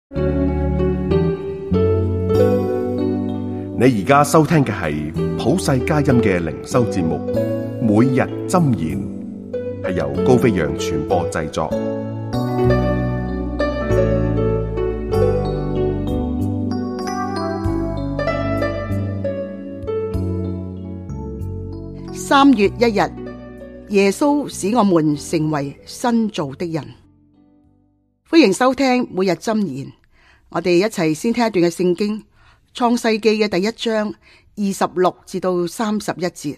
你而家收聽嘅係普世佳音嘅靈修節目，每日箴言，係由高飛揚傳播製作。 3月1日，耶穌使我們成為新造的人。歡迎收聽每日箴言，我哋一齊先聽一段嘅聖經。創世記嘅第1章26至到31節。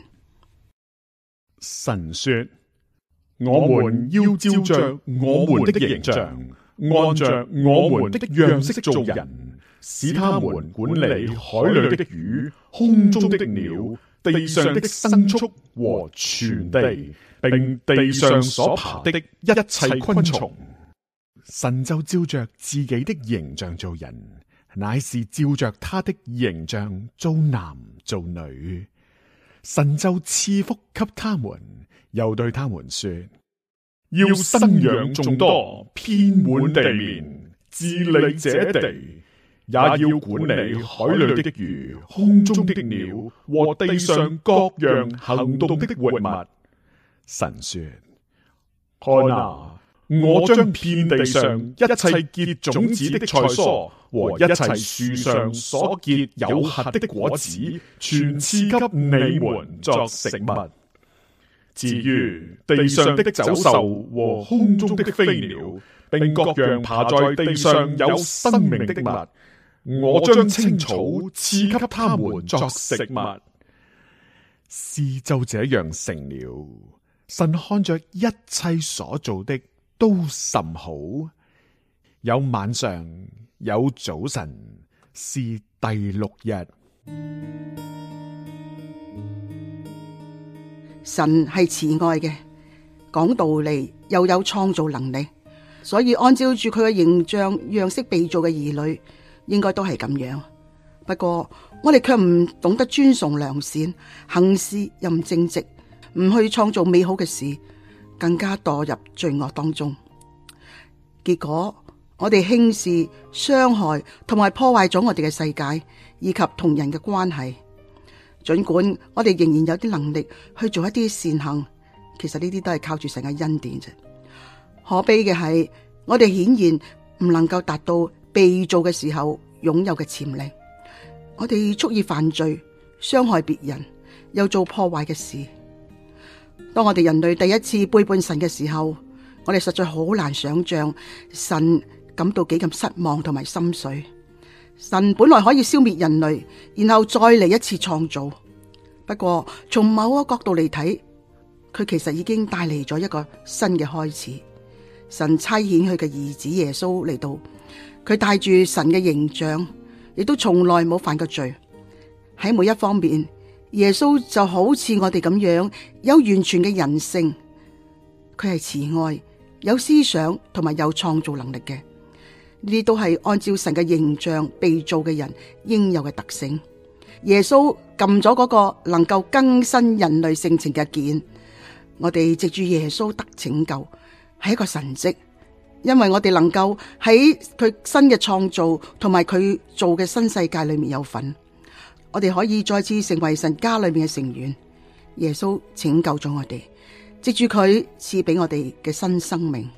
神說：我們要照着我們的形象，按着我們的樣式造人，使他們管理海裏的魚、空中的鳥、地上的牲畜和全地，並地上所爬的一切昆蟲。神就照着自己的形象造人，乃是照着他的形象造男造女。神就賜福給他們，又對他們說：要生養眾多，遍滿地面，治理這地，也要管理海裏的魚、空中的鳥和地上各樣行動的活物。神說：看啊，我將遍地上一切結種子的菜蔬和一切樹上所結有核的果子，全賜給你們作食物。至於地上的走獸和空中的飛鳥，並各樣爬在地上有生命的物，我將青草賜給他們作食物。事就這樣成了。神看着一切所做的都甚好，有晚上，有早晨，是第6日。 神係慈愛嘅，講道理又有創造能力，所以按照住佢嘅形象樣式被造嘅兒女，應該都係咁樣。不過我哋卻唔懂得尊崇良善，行事又唔正直，唔去創造美好嘅事，更加墮入罪惡當中。結果我哋輕視、傷害同埋破壞咗我哋嘅世界以及同人嘅關係。盡管我哋仍然有啲能力去做一啲善行，其實呢啲都係靠住神嘅恩典啫。可悲嘅係，我哋顯然唔能夠達到被造嘅時候擁有嘅潛力。我哋蓄意犯罪，傷害別人，又做破壞嘅事。當我哋人類第一次背叛神嘅時候，我哋實在好難想象神感到幾咁失望同埋心碎。神本來可以消滅人類，然後再嚟一次創造。不過從某個角度嚟睇，佢其實已經帶嚟咗一個新嘅開始。神差遣佢嘅兒子耶穌嚟到，佢帶住神嘅形象，亦都從來冇犯過罪。喺每一方面，耶穌就好似我哋咁樣，有完全嘅人性。佢係慈愛、有思想同埋有創造能力嘅。呢啲都係按照神嘅形象被造嘅人應有嘅特性。耶穌撳咗嗰個能夠更新人類性情嘅鍵，我哋藉住耶穌得拯救，係一個神蹟，因為我哋能夠喺佢新嘅創造同埋佢做嘅新世界裏面有份，我哋可以再次成為神家裏面嘅成員。耶穌拯救咗我哋，藉住佢賜俾我哋嘅新生命。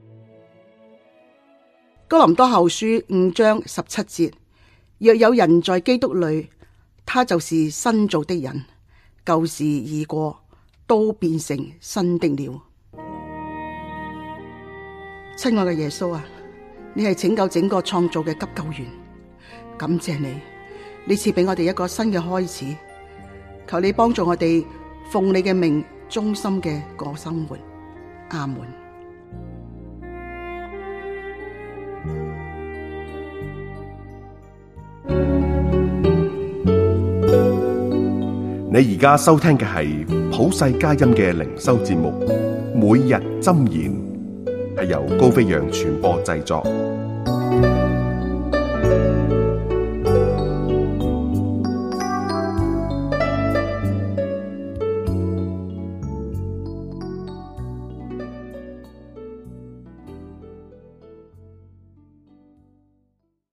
哥林多後書5章17節，若有人在基督裏，他就是新造的人，舊事已過，都變成新的了。親愛嘅耶穌啊，你係拯救整個創造嘅急救員，感謝你，你賜俾我哋一個新嘅開始。求你幫助我哋奉你嘅名忠心嘅過生活。阿門。 你而家收聽嘅係普世佳音嘅靈修節目，每日箴言，係由高飛揚傳播製作。